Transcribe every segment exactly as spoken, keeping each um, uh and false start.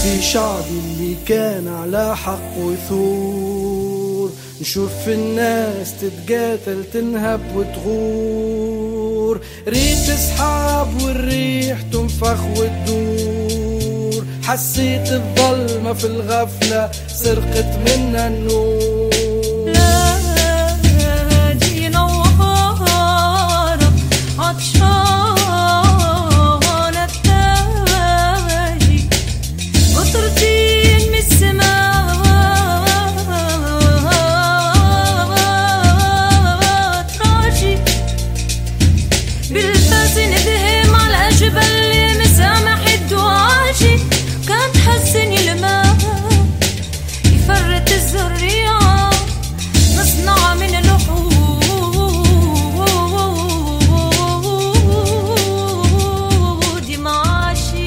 في شعبي اللي كان على حق وثور، نشوف الناس تتقاتل تنهب وتغور، ريت سحاب والريح تنفخ وتدور، حسيت الظلمة في الغفلة سرقت منا النور. نادي نوارة عطشانة التاجي، قطرتين من السماء تراجي، بالفاس ندهم على الجبل اللي مسامح الدواجي، كان تحسني الماء يفرط الزريعة، نصنع من الوحود معاشي.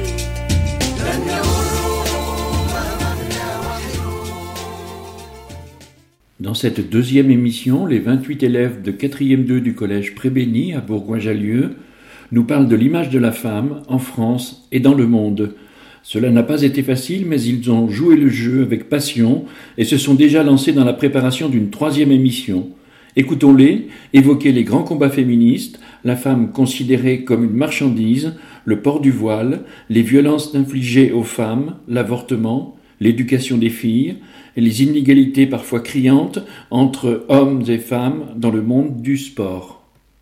Dans cette deuxième émission, les vingt-huit élèves de quatrième deux du collège Prébény à Bourgoin-Jallieu nous parlent de l'image de la femme en France et dans le monde. Cela n'a pas été facile, mais ils ont joué le jeu avec passion et se sont déjà lancés dans la préparation d'une troisième émission. Écoutons-les évoquer les grands combats féministes, la femme considérée comme une marchandise, le port du voile, les violences infligées aux femmes, l'avortement, l'éducation des filles et les inégalités parfois criantes entre hommes et femmes dans le monde du sport.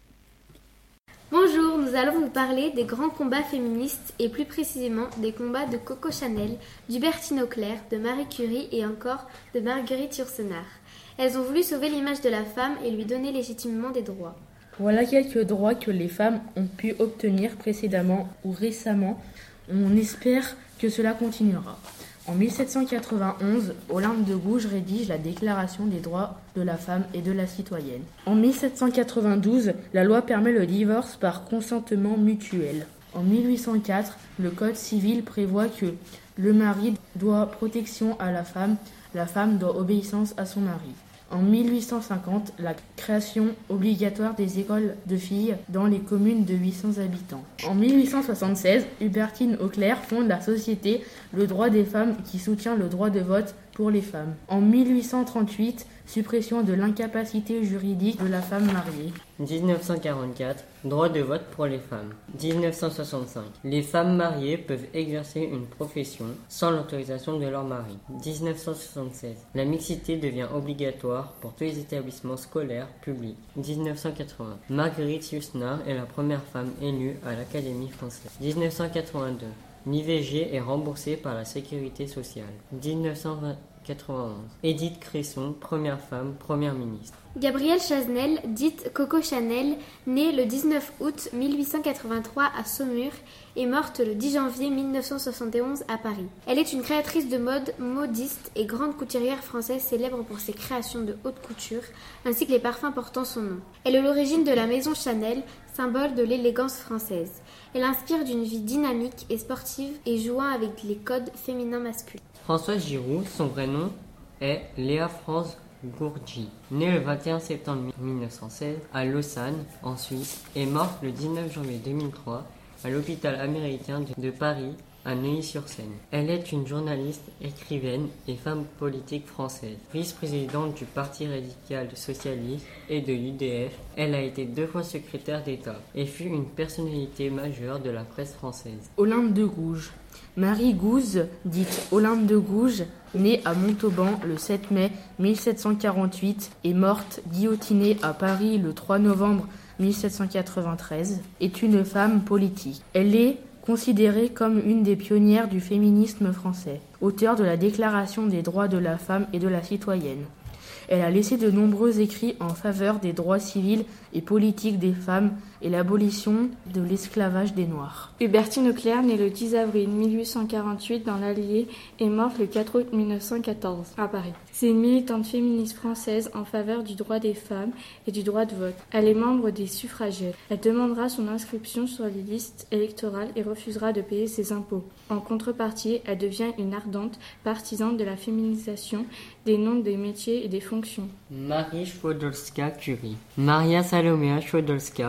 Bonjour, nous allons vous parler des grands combats féministes et plus précisément des combats de Coco Chanel, d'Hubertine Auclair, de Marie Curie et encore de Marguerite Yourcenar. Elles ont voulu sauver l'image de la femme et lui donner légitimement des droits. Voilà quelques droits que les femmes ont pu obtenir précédemment ou récemment. On espère que cela continuera. En mille sept cent quatre-vingt-onze, Olympe de Gouges rédige la Déclaration des droits de la femme et de la citoyenne. En mille sept cent quatre-vingt-douze, la loi permet le divorce par consentement mutuel. En mille huit cent quatre, le Code civil prévoit que le mari doit protection à la femme, la femme doit obéissance à son mari. En mille huit cent cinquante, la création obligatoire des écoles de filles dans les communes de huit cents habitants. En mille huit cent soixante-seize, Hubertine Auclair fonde la société Le Droit des Femmes qui soutient le droit de vote pour les femmes. En mille huit cent trente-huit, suppression de l'incapacité juridique de la femme mariée. dix-neuf cent quarante-quatre, droit de vote pour les femmes. dix-neuf cent soixante-cinq, les femmes mariées peuvent exercer une profession sans l'autorisation de leur mari. dix-neuf cent soixante-seize, la mixité devient obligatoire pour tous les établissements scolaires publics. dix-neuf cent quatre-vingts, Marguerite Yourcenar est la première femme élue à l'Académie française. dix-neuf cent quatre-vingt-deux, l'I V G est remboursée par la Sécurité sociale. dix-neuf cent quatre-vingt-onze, Édith Cresson, première femme, première ministre. Gabrielle Chazenel, dite Coco Chanel, née le dix-neuf août mille huit cent quatre-vingt-trois à Saumur et morte le dix janvier mille neuf cent soixante et onze à Paris. Elle est une créatrice de mode, modiste et grande couturière française célèbre pour ses créations de haute couture ainsi que les parfums portant son nom. Elle est l'origine de la maison Chanel, symbole de l'élégance française. Elle inspire d'une vie dynamique et sportive et jouant avec les codes féminins-masculins. Françoise Giroud, son vrai nom est Léa France Gourgy, née le vingt et un septembre mille neuf cent seize à Lausanne, en Suisse, et morte le dix-neuf janvier deux mille trois à l'hôpital américain de Paris, à Neuilly-sur-Seine. Elle est une journaliste, écrivaine et femme politique française. Vice-présidente du Parti radical socialiste et de l'U D F, elle a été deux fois secrétaire d'État et fut une personnalité majeure de la presse française. Olympe de Gouges. Marie Gouze, dite Olympe de Gouges, née à Montauban le sept mai mille sept cent quarante-huit et morte guillotinée à Paris le trois novembre mille sept cent quatre-vingt-treize, est une femme politique. Elle est considérée comme une des pionnières du féminisme français, auteure de la Déclaration des droits de la femme et de la citoyenne. Elle a laissé de nombreux écrits en faveur des droits civils et politiques des femmes et l'abolition de l'esclavage des Noirs. Hubertine Auclair, née le dix avril mille huit cent quarante-huit dans l'Allier, est morte le quatre août mille neuf cent quatorze à Paris. C'est une militante féministe française en faveur du droit des femmes et du droit de vote. Elle est membre des suffragettes. Elle demandera son inscription sur les listes électorales et refusera de payer ses impôts. En contrepartie, elle devient une ardente partisane de la féminisation des noms des métiers et des fonctions. Marie Skłodowska-Curie. Maria Salomea Skłodowska, née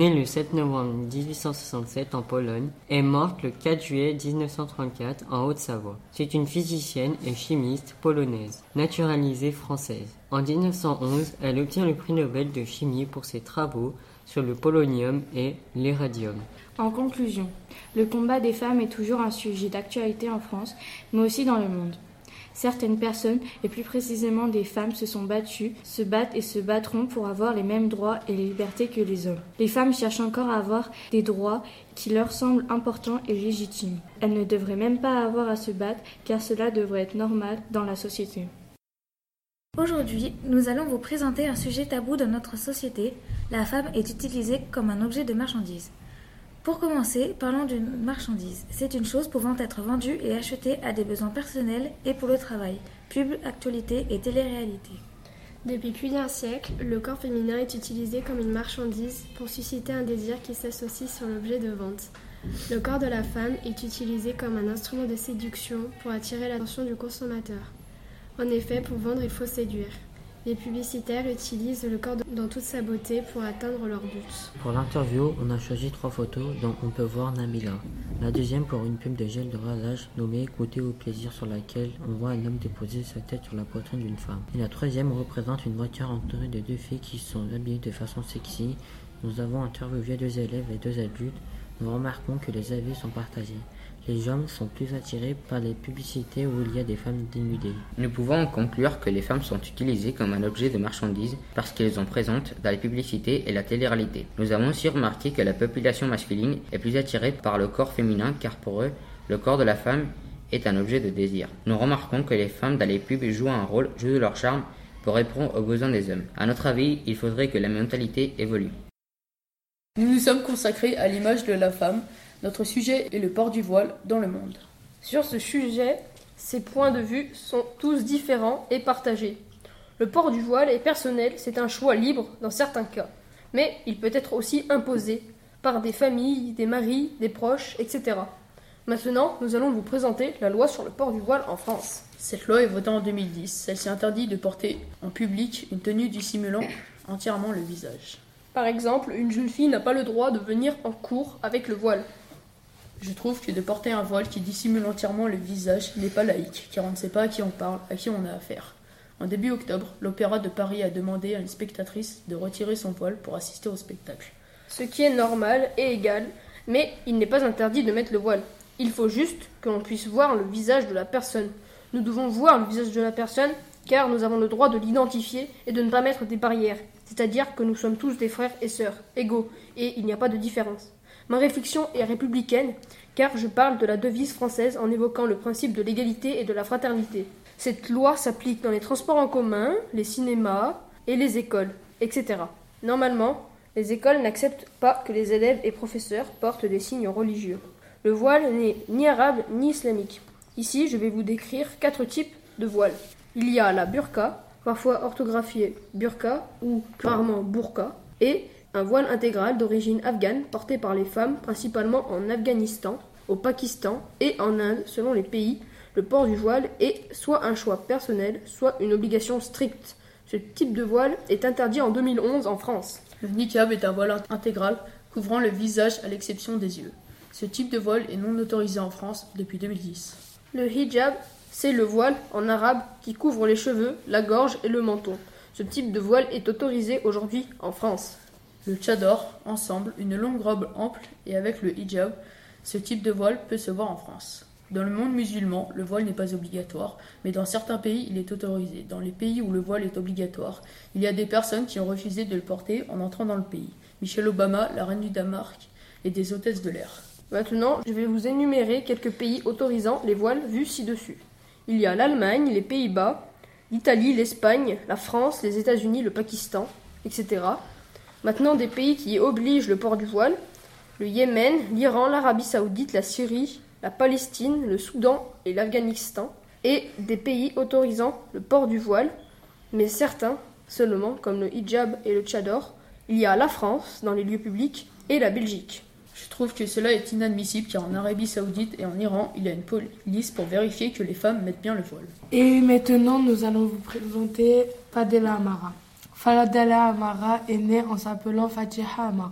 née le sept novembre dix-huit cent soixante-sept en Pologne, est morte le quatre juillet dix-neuf cent trente-quatre en Haute-Savoie. C'est une physicienne et chimiste polonaise, naturalisée française. En dix-neuf cent onze, elle obtient le prix Nobel de chimie pour ses travaux sur le polonium et l'éradium. En conclusion, le combat des femmes est toujours un sujet d'actualité en France, mais aussi dans le monde. Certaines personnes, et plus précisément des femmes, se sont battues, se battent et se battront pour avoir les mêmes droits et les libertés que les hommes. Les femmes cherchent encore à avoir des droits qui leur semblent importants et légitimes. Elles ne devraient même pas avoir à se battre, car cela devrait être normal dans la société. Aujourd'hui, nous allons vous présenter un sujet tabou dans notre société. La femme est utilisée comme un objet de marchandise. Pour commencer, parlons d'une marchandise. C'est une chose pouvant être vendue et achetée à des besoins personnels et pour le travail, pub, actualité et télé-réalité. Depuis plus d'un siècle, le corps féminin est utilisé comme une marchandise pour susciter un désir qui s'associe sur l'objet de vente. Le corps de la femme est utilisé comme un instrument de séduction pour attirer l'attention du consommateur. En effet, pour vendre, il faut séduire. Les publicitaires utilisent le corps dans toute sa beauté pour atteindre leur but. Pour l'interview, on a choisi trois photos dont on peut voir Nabila. La deuxième pour une pub de gel de rasage nommée Goûter au plaisir, sur laquelle on voit un homme déposer sa tête sur la poitrine d'une femme. Et la troisième représente une voiture entourée de deux filles qui sont habillées de façon sexy. Nous avons interviewé deux élèves et deux adultes. Nous remarquons que les avis sont partagés. Les hommes sont plus attirés par les publicités où il y a des femmes dénudées. Nous pouvons en conclure que les femmes sont utilisées comme un objet de marchandise parce qu'elles sont présentes dans les publicités et la télé-réalité. Nous avons aussi remarqué que la population masculine est plus attirée par le corps féminin car pour eux, le corps de la femme est un objet de désir. Nous remarquons que les femmes dans les pubs jouent un rôle, jouent de leur charme pour répondre aux besoins des hommes. À notre avis, il faudrait que la mentalité évolue. Nous nous sommes consacrés à l'image de la femme. Notre sujet est le port du voile dans le monde. Sur ce sujet, ces points de vue sont tous différents et partagés. Le port du voile est personnel, c'est un choix libre dans certains cas, mais il peut être aussi imposé par des familles, des maris, des proches, et cetera. Maintenant, nous allons vous présenter la loi sur le port du voile en France. Cette loi est votée en deux mille dix. Celle-ci interdit de porter en public une tenue dissimulant entièrement le visage. Par exemple, une jeune fille n'a pas le droit de venir en cours avec le voile. Je trouve que de porter un voile qui dissimule entièrement le visage n'est pas laïque, car on ne sait pas à qui on parle, à qui on a affaire. En début octobre, l'Opéra de Paris a demandé à une spectatrice de retirer son voile pour assister au spectacle. Ce qui est normal et égal, mais il n'est pas interdit de mettre le voile. Il faut juste que l'on puisse voir le visage de la personne. Nous devons voir le visage de la personne, car nous avons le droit de l'identifier et de ne pas mettre des barrières. C'est-à-dire que nous sommes tous des frères et sœurs, égaux, et il n'y a pas de différence. Ma réflexion est républicaine, car je parle de la devise française en évoquant le principe de l'égalité et de la fraternité. Cette loi s'applique dans les transports en commun, les cinémas et les écoles, et cetera. Normalement, les écoles n'acceptent pas que les élèves et professeurs portent des signes religieux. Le voile n'est ni arabe ni islamique. Ici, je vais vous décrire quatre types de voiles. Il y a la burqa, parfois orthographiée burqa ou rarement burqa, et un voile intégral d'origine afghane porté par les femmes principalement en Afghanistan, au Pakistan et en Inde selon les pays. Le port du voile est soit un choix personnel, soit une obligation stricte. Ce type de voile est interdit en deux mille onze en France. Le niqab est un voile intégral couvrant le visage à l'exception des yeux. Ce type de voile est non autorisé en France depuis deux mille dix. Le hijab, c'est le voile en arabe qui couvre les cheveux, la gorge et le menton. Ce type de voile est autorisé aujourd'hui en France. Le tchador, ensemble, une longue robe ample et avec le hijab, ce type de voile peut se voir en France. Dans le monde musulman, le voile n'est pas obligatoire, mais dans certains pays, il est autorisé. Dans les pays où le voile est obligatoire, il y a des personnes qui ont refusé de le porter en entrant dans le pays. Michelle Obama, la reine du Danemark et des hôtesses de l'air. Maintenant, je vais vous énumérer quelques pays autorisant les voiles vus ci-dessus. Il y a l'Allemagne, les Pays-Bas, l'Italie, l'Espagne, la France, les États-Unis, le Pakistan, et cetera. Maintenant, des pays qui obligent le port du voile, le Yémen, l'Iran, l'Arabie Saoudite, la Syrie, la Palestine, le Soudan et l'Afghanistan, et des pays autorisant le port du voile, mais certains seulement, comme le hijab et le tchador. Il y a la France dans les lieux publics et la Belgique. Je trouve que cela est inadmissible car en Arabie Saoudite et en Iran, il y a une police pour vérifier que les femmes mettent bien le voile. Et maintenant, nous allons vous présenter Fadela Amara. Fadela Amara est née en s'appelant Fatiha Amara.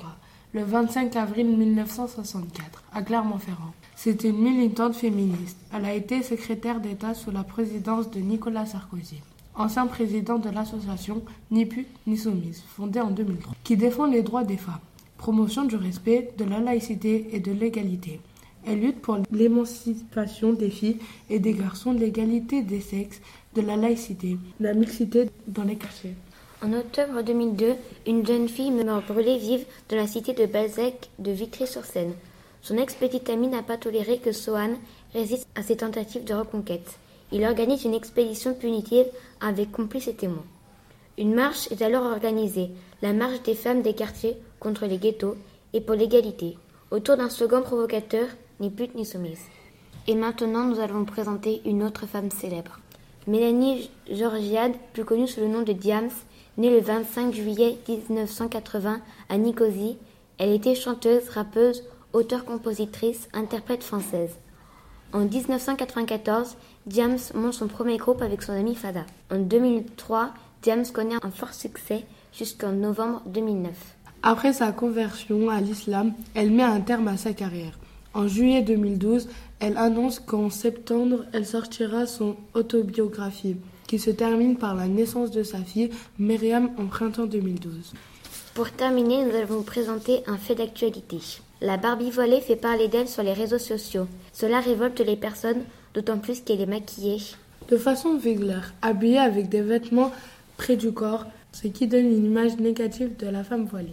le vingt-cinq avril mille neuf cent soixante-quatre, à Clermont-Ferrand. C'est une militante féministe. Elle a été secrétaire d'État sous la présidence de Nicolas Sarkozy, ancien président de l'association Ni pute ni soumise, fondée en deux mille trois, qui défend les droits des femmes, promotion du respect, de la laïcité et de l'égalité. Elle lutte pour l'émancipation des filles et des garçons, l'égalité des sexes, de la laïcité, la mixité dans les quartiers. En octobre deux mille deux, une jeune fille meurt brûlée vive dans la cité de Balzac de Vitry-sur-Seine. Son ex-petite amie n'a pas toléré que Sohan résiste à ses tentatives de reconquête. Il organise une expédition punitive avec complices et témoins. Une marche est alors organisée, la marche des femmes des quartiers contre les ghettos et pour l'égalité, autour d'un slogan provocateur, ni pute ni soumise. Et maintenant, nous allons vous présenter une autre femme célèbre. Mélanie Georgiade, plus connue sous le nom de Diams, née le vingt-cinq juillet mille neuf cent quatre-vingts à Nicosie. Elle était chanteuse, rappeuse, auteure-compositrice, interprète française. En dix-neuf cent quatre-vingt-quatorze, Diams monte son premier groupe avec son ami Fada. En deux mille trois, Diams connaît un fort succès jusqu'en novembre deux mille neuf. Après sa conversion à l'islam, elle met un terme à sa carrière. En juillet deux mille douze, elle annonce qu'en septembre, elle sortira son autobiographie, qui se termine par la naissance de sa fille, Myriam, en printemps deux mille douze. Pour terminer, nous allons vous présenter un fait d'actualité. La Barbie voilée fait parler d'elle sur les réseaux sociaux. Cela révolte les personnes, d'autant plus qu'elle est maquillée de façon vulgaire, habillée avec des vêtements près du corps, ce qui donne une image négative de la femme voilée.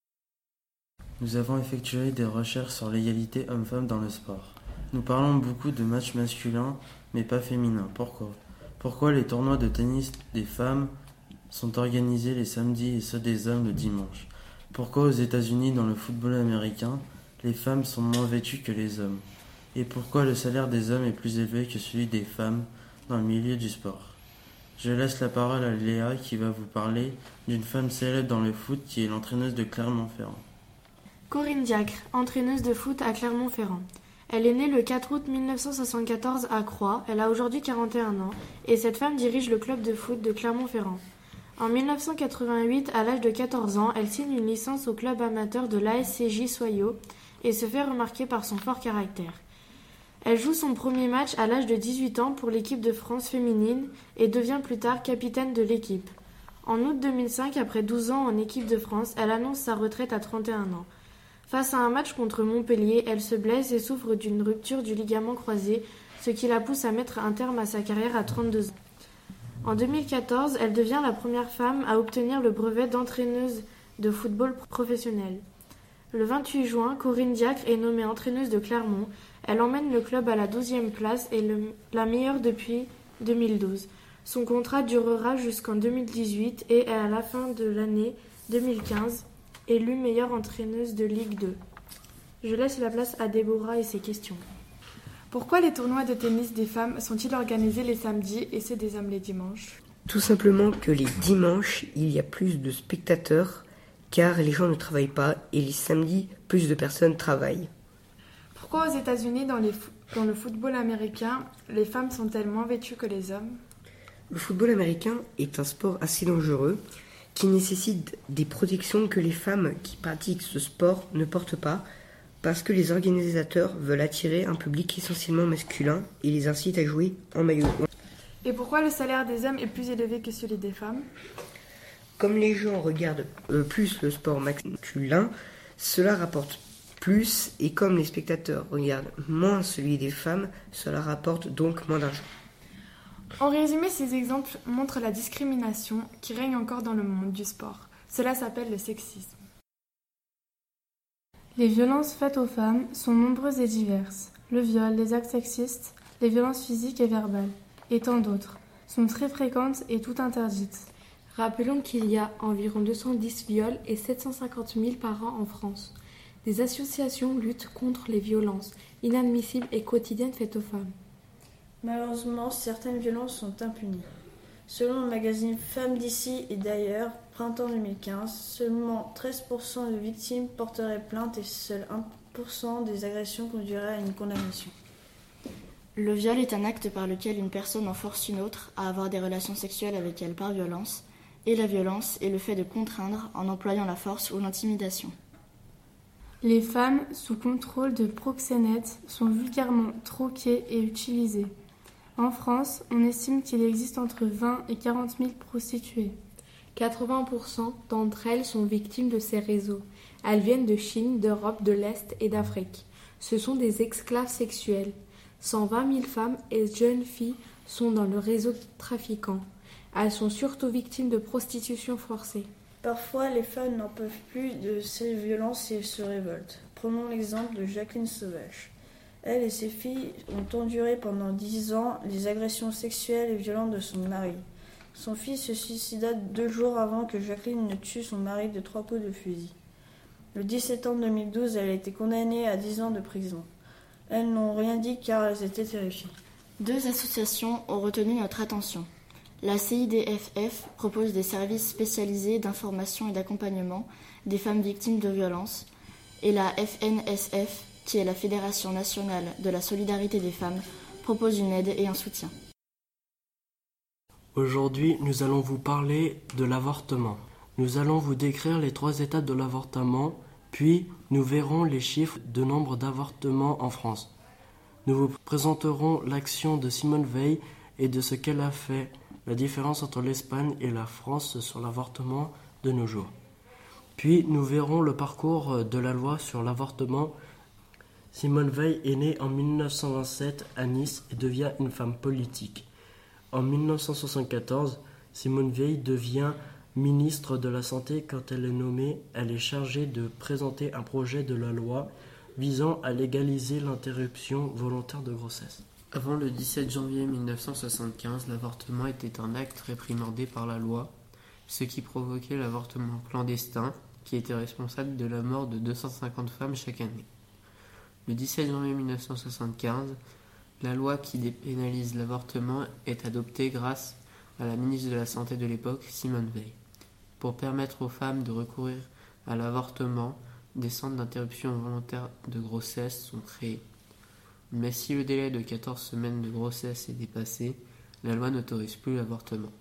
Nous avons effectué des recherches sur l'égalité homme-femme dans le sport. Nous parlons beaucoup de matchs masculins, mais pas féminins. Pourquoi ? Pourquoi les tournois de tennis des femmes sont organisés les samedis et ceux des hommes le dimanche ? Pourquoi aux États-Unis, dans le football américain, les femmes sont moins vêtues que les hommes ? Et pourquoi le salaire des hommes est plus élevé que celui des femmes dans le milieu du sport ? Je laisse la parole à Léa qui va vous parler d'une femme célèbre dans le foot qui est l'entraîneuse de Clermont-Ferrand. Corinne Diacre, entraîneuse de foot à Clermont-Ferrand. Elle est née le quatre août mille neuf cent soixante-quatorze à Croix, elle a aujourd'hui quarante et un ans, et cette femme dirige le club de foot de Clermont-Ferrand. En mille neuf cent quatre-vingt-huit, à l'âge de quatorze ans, elle signe une licence au club amateur de l'A S C J Soyaux et se fait remarquer par son fort caractère. Elle joue son premier match à l'âge de dix-huit ans pour l'équipe de France féminine et devient plus tard capitaine de l'équipe. En août deux mille cinq, après douze ans en équipe de France, elle annonce sa retraite à trente et un ans. Face à un match contre Montpellier, elle se blesse et souffre d'une rupture du ligament croisé, ce qui la pousse à mettre un terme à sa carrière à trente-deux ans. En deux mille quatorze, elle devient la première femme à obtenir le brevet d'entraîneuse de football professionnel. Le vingt-huit juin, Corinne Diacre est nommée entraîneuse de Clermont. Elle emmène le club à la douzième place et le, la meilleure depuis deux mille douze. Son contrat durera jusqu'en deux mille dix-huit et à la fin de l'année deux mille quinze, élue meilleure entraîneuse de Ligue deux. Je laisse la place à Déborah et ses questions. Pourquoi les tournois de tennis des femmes sont-ils organisés les samedis et ceux des hommes les dimanches ? Tout simplement que les dimanches, il y a plus de spectateurs car les gens ne travaillent pas et les samedis, plus de personnes travaillent. Pourquoi aux États-Unis, dans, les fo- dans le football américain, les femmes sont-elles moins vêtues que les hommes ? Le football américain est un sport assez dangereux qui nécessite des protections que les femmes qui pratiquent ce sport ne portent pas parce que les organisateurs veulent attirer un public essentiellement masculin et les incitent à jouer en maillot. Et pourquoi le salaire des hommes est plus élevé que celui des femmes ? Comme les gens regardent euh, plus le sport masculin, cela rapporte plus et comme les spectateurs regardent moins celui des femmes, cela rapporte donc moins d'argent. En résumé, ces exemples montrent la discrimination qui règne encore dans le monde du sport. Cela s'appelle le sexisme. Les violences faites aux femmes sont nombreuses et diverses. Le viol, les actes sexistes, les violences physiques et verbales, et tant d'autres, sont très fréquentes et toutes interdites. Rappelons qu'il y a environ deux cent dix viols et sept cent cinquante mille par an en France. Des associations luttent contre les violences inadmissibles et quotidiennes faites aux femmes. Malheureusement, certaines violences sont impunies. Selon le magazine Femmes d'ici et d'ailleurs, printemps deux mille quinze, seulement treize pour cent de victimes porteraient plainte et seul un pour cent des agressions conduiraient à une condamnation. Le viol est un acte par lequel une personne en force une autre à avoir des relations sexuelles avec elle par violence, et la violence est le fait de contraindre en employant la force ou l'intimidation. Les femmes sous contrôle de proxénètes sont vulgairement troquées et utilisées. En France, on estime qu'il existe entre vingt et quarante mille prostituées. quatre-vingts pour cent d'entre elles sont victimes de ces réseaux. Elles viennent de Chine, d'Europe, de l'Est et d'Afrique. Ce sont des esclaves sexuels. cent vingt mille femmes et jeunes filles sont dans le réseau trafiquant. Elles sont surtout victimes de prostitution forcée. Parfois, les femmes n'en peuvent plus de ces violences et se révoltent. Prenons l'exemple de Jacqueline Sauvage. Elle et ses filles ont enduré pendant dix ans les agressions sexuelles et violentes de son mari. Son fils se suicida deux jours avant que Jacqueline ne tue son mari de trois coups de fusil. Le dix septembre deux mille douze, elle a été condamnée à dix ans de prison. Elles n'ont rien dit car elles étaient terrifiées. Deux associations ont retenu notre attention. La C I D F F propose des services spécialisés d'information et d'accompagnement des femmes victimes de violences, et la F N S F, qui est la Fédération nationale de la solidarité des femmes, propose une aide et un soutien. Aujourd'hui, nous allons vous parler de l'avortement. Nous allons vous décrire les trois étapes de l'avortement, puis nous verrons les chiffres de nombre d'avortements en France. Nous vous présenterons l'action de Simone Veil et de ce qu'elle a fait, la différence entre l'Espagne et la France sur l'avortement de nos jours. Puis nous verrons le parcours de la loi sur l'avortement. Simone Veil est née en mille neuf cent vingt-sept à Nice et devient une femme politique. En mille neuf cent soixante-quatorze, Simone Veil devient ministre de la Santé. Quand elle est nommée, elle est chargée de présenter un projet de la loi visant à légaliser l'interruption volontaire de grossesse. Avant le dix-sept janvier mille neuf cent soixante-quinze, l'avortement était un acte réprimandé par la loi, ce qui provoquait l'avortement clandestin, qui était responsable de la mort de deux cent cinquante femmes chaque année. Le dix-sept janvier mille neuf cent soixante-quinze, la loi qui dépénalise l'avortement est adoptée grâce à la ministre de la Santé de l'époque, Simone Veil. Pour permettre aux femmes de recourir à l'avortement, des centres d'interruption volontaire de grossesse sont créés. Mais si le délai de quatorze semaines de grossesse est dépassé, la loi n'autorise plus l'avortement.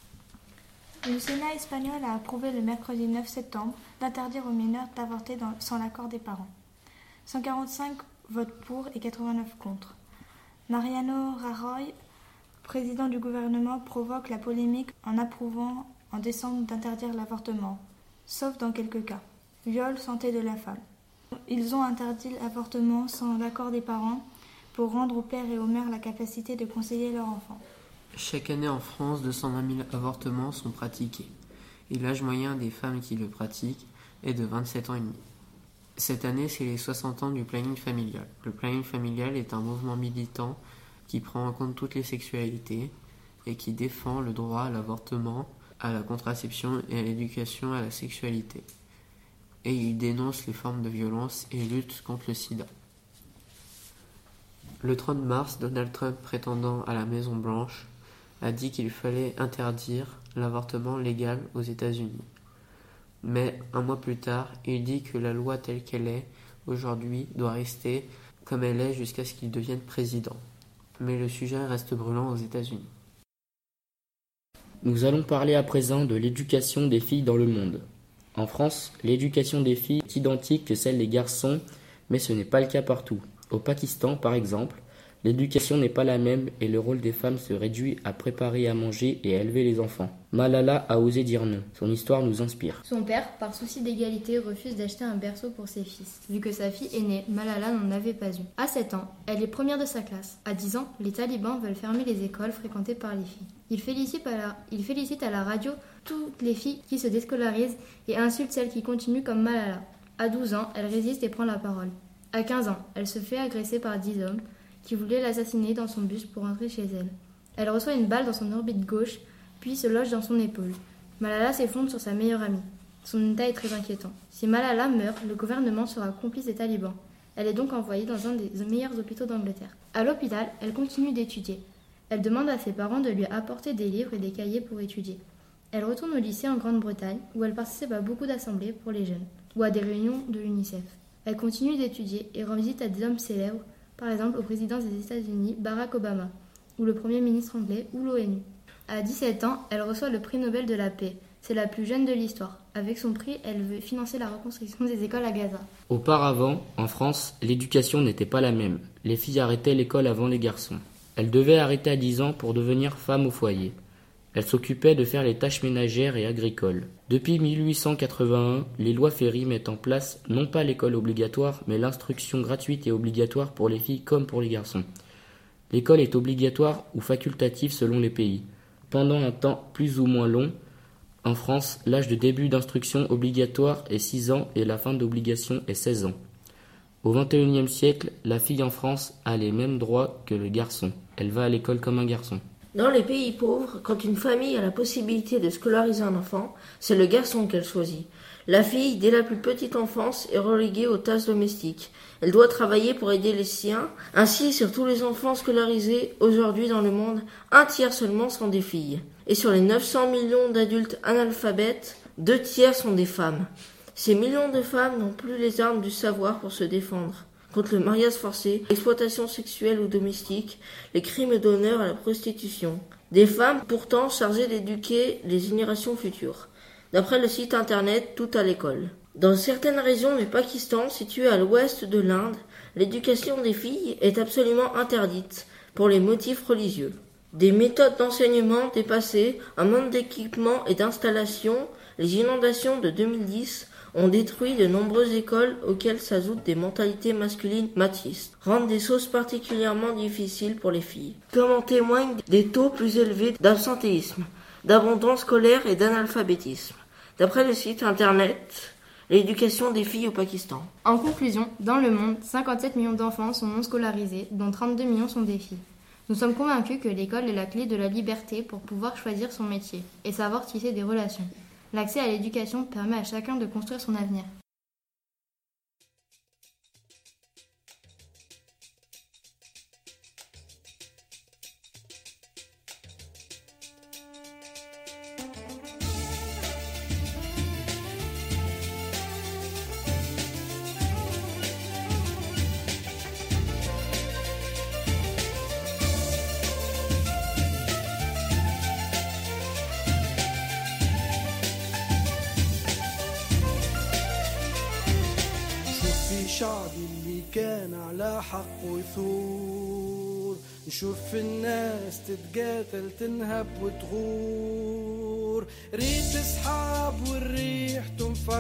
Le Sénat espagnol a approuvé le mercredi neuf septembre d'interdire aux mineurs d'avorter dans- sans l'accord des parents. cent quarante-cinq votent pour et quatre-vingt-neuf contre. Mariano Rajoy, président du gouvernement, provoque la polémique en approuvant en décembre d'interdire l'avortement, sauf dans quelques cas. Viol, santé de la femme. Ils ont interdit l'avortement sans l'accord des parents pour rendre aux pères et aux mères la capacité de conseiller leur enfant. Chaque année en France, deux cent vingt mille avortements sont pratiqués, et l'âge moyen des femmes qui le pratiquent est de vingt-sept ans et demi. Cette année, c'est les soixante ans du planning familial. Le planning familial est un mouvement militant qui prend en compte toutes les sexualités et qui défend le droit à l'avortement, à la contraception et à l'éducation à la sexualité. Et il dénonce les formes de violence et lutte contre le sida. Le trente mars, Donald Trump, prétendant à la Maison-Blanche, a dit qu'il fallait interdire l'avortement légal aux États-Unis. Mais un mois plus tard, il dit que la loi telle qu'elle est aujourd'hui doit rester comme elle est jusqu'à ce qu'il devienne président. Mais le sujet reste brûlant aux États-Unis. Nous allons parler à présent de l'éducation des filles dans le monde. En France, l'éducation des filles est identique que celle des garçons, mais ce n'est pas le cas partout. Au Pakistan, par exemple, l'éducation n'est pas la même et le rôle des femmes se réduit à préparer à manger et à élever les enfants. Malala a osé dire non. Son histoire nous inspire. Son père, par souci d'égalité, refuse d'acheter un berceau pour ses fils. Vu que sa fille aînée, Malala, n'en avait pas eu. À sept ans, elle est première de sa classe. À dix ans, les talibans veulent fermer les écoles fréquentées par les filles. Il félicite à la, il félicite à la radio toutes les filles qui se déscolarisent et insulte celles qui continuent comme Malala. À douze ans, elle résiste et prend la parole. À quinze ans, elle se fait agresser par dix hommes qui voulaient l'assassiner dans son bus pour rentrer chez elle. Elle reçoit une balle dans son orbite gauche, puis se loge dans son épaule. Malala s'effondre sur sa meilleure amie. Son état est très inquiétant. Si Malala meurt, le gouvernement sera complice des talibans. Elle est donc envoyée dans un des meilleurs hôpitaux d'Angleterre. À l'hôpital, elle continue d'étudier. Elle demande à ses parents de lui apporter des livres et des cahiers pour étudier. Elle retourne au lycée en Grande-Bretagne, où elle participe à beaucoup d'assemblées pour les jeunes, ou à des réunions de l'UNICEF. Elle continue d'étudier et rend visite à des hommes célèbres, par exemple au président des États-Unis, Barack Obama, ou le premier ministre anglais, ou l'ONU. À dix-sept ans, elle reçoit le prix Nobel de la paix. C'est la plus jeune de l'histoire. Avec son prix, elle veut financer la reconstruction des écoles à Gaza. Auparavant, en France, l'éducation n'était pas la même. Les filles arrêtaient l'école avant les garçons. Elles devaient arrêter à dix ans pour devenir femmes au foyer. Elles s'occupaient de faire les tâches ménagères et agricoles. Depuis mille huit cent quatre-vingt-un, les lois Ferry mettent en place non pas l'école obligatoire, mais l'instruction gratuite et obligatoire pour les filles comme pour les garçons. L'école est obligatoire ou facultative selon les pays. Pendant un temps plus ou moins long, en France, l'âge de début d'instruction obligatoire est six ans et la fin d'obligation est seize ans. Au vingt et unième siècle, la fille en France a les mêmes droits que le garçon. Elle va à l'école comme un garçon. Dans les pays pauvres, quand une famille a la possibilité de scolariser un enfant, c'est le garçon qu'elle choisit. La fille, dès la plus petite enfance, est reléguée aux tâches domestiques. Elle doit travailler pour aider les siens. Ainsi, sur tous les enfants scolarisés aujourd'hui dans le monde, un tiers seulement sont des filles. Et sur les neuf cents millions d'adultes analphabètes, deux tiers sont des femmes. Ces millions de femmes n'ont plus les armes du savoir pour se défendre contre le mariage forcé, l'exploitation sexuelle ou domestique, les crimes d'honneur et la prostitution. Des femmes pourtant chargées d'éduquer les générations futures. D'après le site internet Tout à l'école. Dans certaines régions du Pakistan, situées à l'ouest de l'Inde, l'éducation des filles est absolument interdite pour les motifs religieux. Des méthodes d'enseignement dépassées, un manque d'équipement et d'installation, les inondations de deux mille dix ont détruit de nombreuses écoles auxquelles s'ajoutent des mentalités masculines machistes, rendent des choses particulièrement difficiles pour les filles, comme en témoignent des taux plus élevés d'absentéisme, d'abandon scolaire et d'analphabétisme. D'après le site internet, l'éducation des filles au Pakistan. En conclusion, dans le monde, cinquante-sept millions d'enfants sont non scolarisés, dont trente-deux millions sont des filles. Nous sommes convaincus que l'école est la clé de la liberté pour pouvoir choisir son métier et savoir tisser des relations. L'accès à l'éducation permet à chacun de construire son avenir. شعبي اللي كان على حق وثور نشوف الناس تتقاتل تنهب وتغور ريت سحاب والريح تنفخ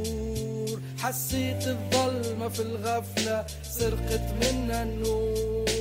وتدور حسيت الظلمة في الغفلة سرقت منا النور